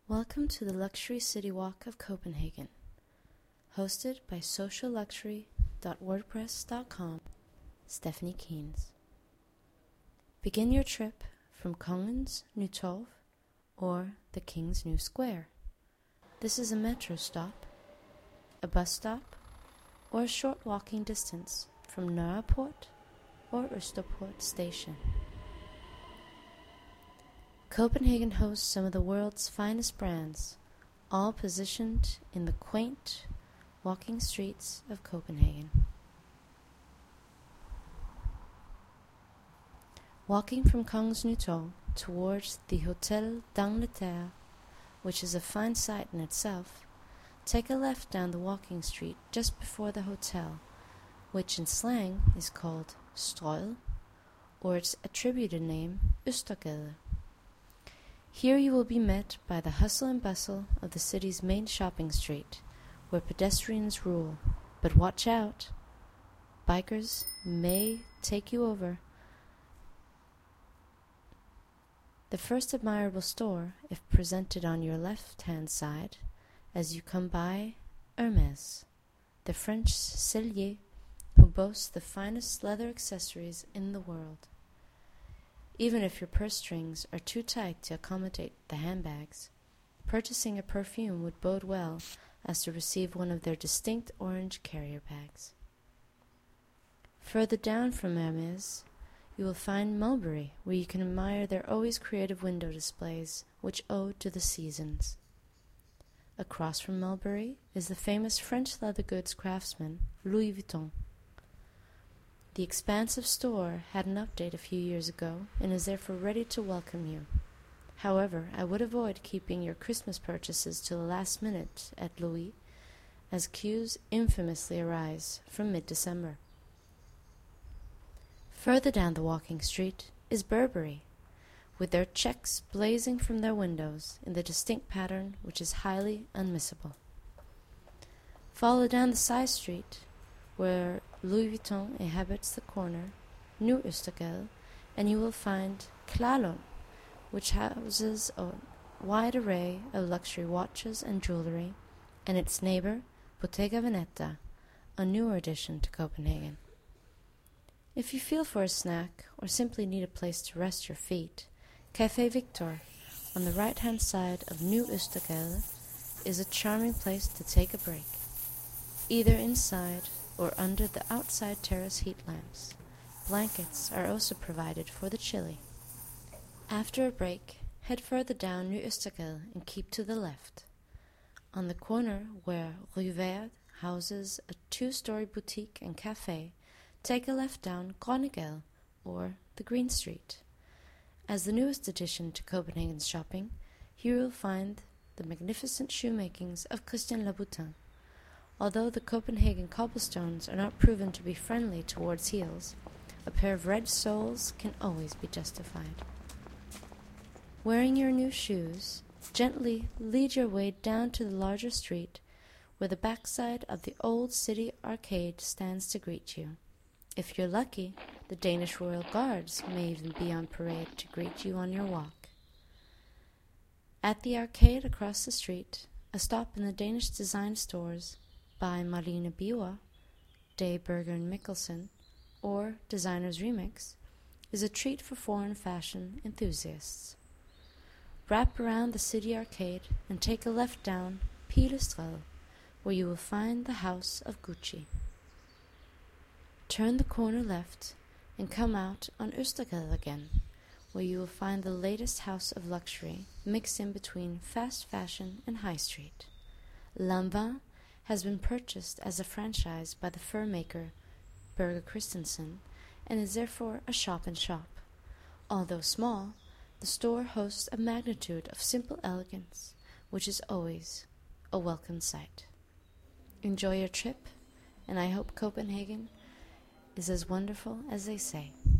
Welcome to the Luxury City Walk of Copenhagen, hosted by socialluxury.wordpress.com, Stephanie Keynes. Begin your trip from Kongens Nytorv, or the King's New Square. This is a metro stop, a bus stop, or a short walking distance from Nørreport or Østerport station. Copenhagen hosts some of the world's finest brands, all positioned in the quaint, walking streets of Copenhagen. Walking from Kongens Nytorv towards the Hotel d'Angleterre, which is a fine sight in itself, take a left down the walking street just before the hotel, which in slang is called Strøget, or its attributed name, Østergade. Here you will be met by the hustle and bustle of the city's main shopping street, where pedestrians rule. But watch out! Bikers may take you over. The first admirable store, if presented on your left-hand side, as you come by Hermès, the French sellier who boasts the finest leather accessories in the world. Even if your purse strings are too tight to accommodate the handbags, purchasing a perfume would bode well as to receive one of their distinct orange carrier bags. Further down from Hermès, you will find Mulberry, where you can admire their always creative window displays, which ode to the seasons. Across from Mulberry is the famous French leather goods craftsman, Louis Vuitton. The expansive store had an update a few years ago and is therefore ready to welcome you. However, I would avoid keeping your Christmas purchases to the last minute at Louis, as queues infamously arise from mid-December. Further down the walking street is Burberry, with their checks blazing from their windows in the distinct pattern which is highly unmissable. Follow down the side street, where Louis Vuitton inhabits the corner, New Østergade, and you will find Klarlund, which houses a wide array of luxury watches and jewelry, and its neighbor, Bottega Veneta, a newer addition to Copenhagen. If you feel for a snack or simply need a place to rest your feet, Café Victor, on the right-hand side of New Østergade, is a charming place to take a break, either inside or under the outside terrace heat lamps. Blankets are also provided for the chilly. After a break, head further down New Østergade and keep to the left. On the corner where Rue Verte houses a 2-story boutique and cafe, take a left down Grønnegade, or the Green Street. As the newest addition to Copenhagen's shopping, here you will find the magnificent shoemakings of Christian Louboutin. Although the Copenhagen cobblestones are not proven to be friendly towards heels, a pair of red soles can always be justified. Wearing your new shoes, gently lead your way down to the larger street, where the backside of the old city arcade stands to greet you. If you're lucky, the Danish Royal Guards may even be on parade to greet you on your walk. At the arcade across the street, a stop in the Danish design stores by Marlene Biwa, Day Berger and Mikkelsen, or Designer's Remix, is a treat for foreign fashion enthusiasts. Wrap around the city arcade and take a left down Pilestræde, where you will find the house of Gucci. Turn the corner left and come out on Østergade again, where you will find the latest house of luxury mixed in between fast fashion and high street. Lanvin has been purchased as a franchise by the fur maker Berger Christensen and is therefore a shop-in-shop. Although small, the store hosts a magnitude of simple elegance, which is always a welcome sight. Enjoy your trip, and I hope Copenhagen is as wonderful as they say.